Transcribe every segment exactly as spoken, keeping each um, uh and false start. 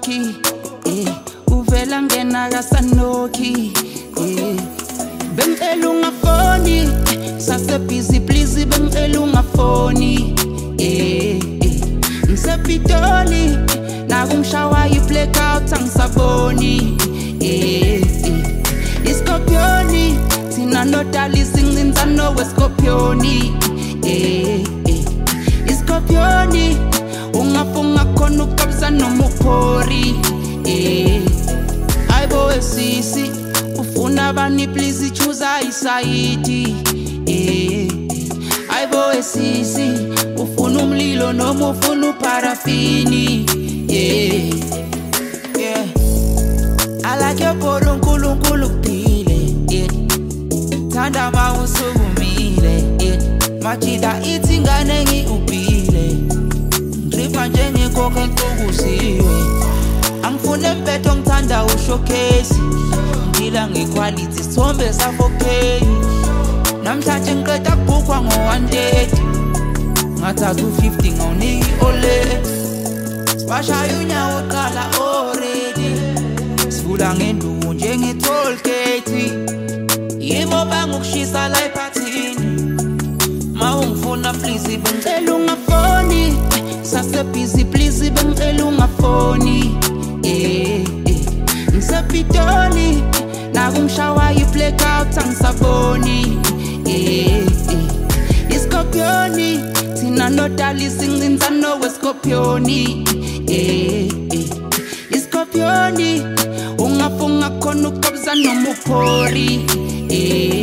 Sanoki, eh, uvela ngena ka Sanoki, eh. Bengicela ungafoni, sase busy please bengicela ungafoni, eh, eh. Ngisepitoli, nakungishawa i-blackout angisaboni, eh, eh. Iscorpioni, thina nodali sincinza nowescorpioni, eh, eh. Iscorpioni, ungafunga khona ukabza nomuphori, eh. Ayibo esisi, ufuna bani please choose isayidi, eh. Ayibo esisi, ufuna umlilo noma ufuna uparafini, yeah, yeah. I like your poro nkulu nkulu kupile, yeah. Thanda mawusukumile, yeah. Machida ithi ngane ngiubile, ngripa njengekhoke nkokusiwe. Angifune mpetho ngithanda ushowcase, ngila ngequality sithombe safokey. Namhlanje ngiqeda kubukwa ngo one thirty, ngathatha u fifty ngawuniki ole. Sibashaya unyawo qala already, sivula ngenduku njenge toll gate. Yimo bangukushisa la ephathini, mawungifuna please bengicela ungafoni, sase busy please bengicela ungafoni, eh, eh. Ngisepitoli, nakungishawa i-blackout angisaboni, eh, eh. Iscorpioni, thina nodali sincinza nowescorpioni, eh, eh. Iscorpioni, ungafunga khona ukabza nomuphori, eh.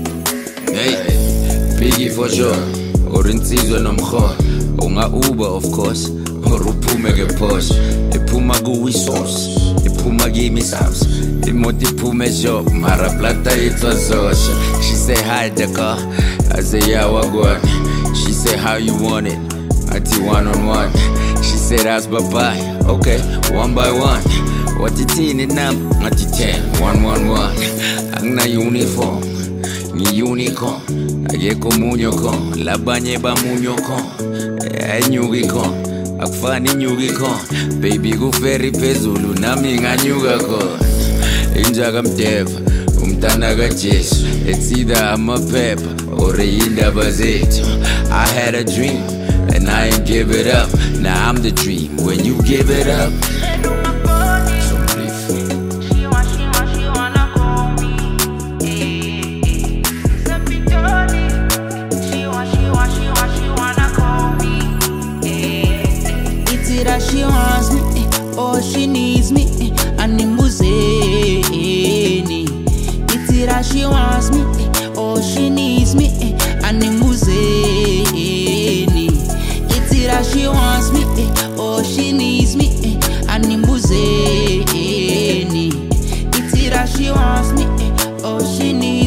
Hey, Biggie for sure, or insizwe nomkhona, unga Uber of course, or uphume ke Porsche, iphuma kuwi sauce, iphuma kimi sauce, imoti iphume shop, mara plata itwa sosha. She say hi the car, I say yeah wagwan. She say how you want it, I T one on one. She said ask bye bye, okay, one by one. What you teen it now, not you ten, one one one. Angna uniform, ni unicorn. Ageko munyo kon, labanye ba munyo kon. Ay nyugi kon, akfani nyugi kon. Baby go ferry pezulu, nami nganyuga kon. Injaga mdeva, umtana ga Jesu. It's either I'm a pepper, or a yinda bazeto. I had a dream, and I ain't give it up. Now I'm the dream, when you give it up. She wants me, oh she needs me, animuzeni. Itira she wants me, oh she needs me, animuzeni. Itira she wants me, oh she needs me, animuzeni. Itira she wants me, oh she needs